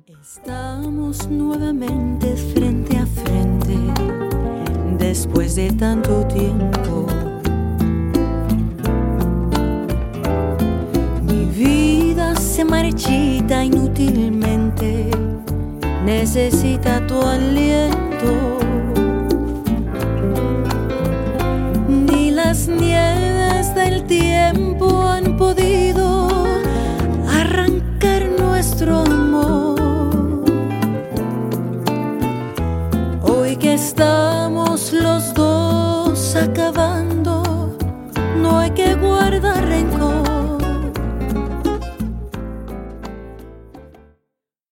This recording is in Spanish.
Estamos nuevamente frente a frente, después de tanto tiempo. Mi vida se marchita inútilmente, necesita tu aliento. Ni las nieves del tiempo han podido arrancar nuestro amor. Hoy que estamos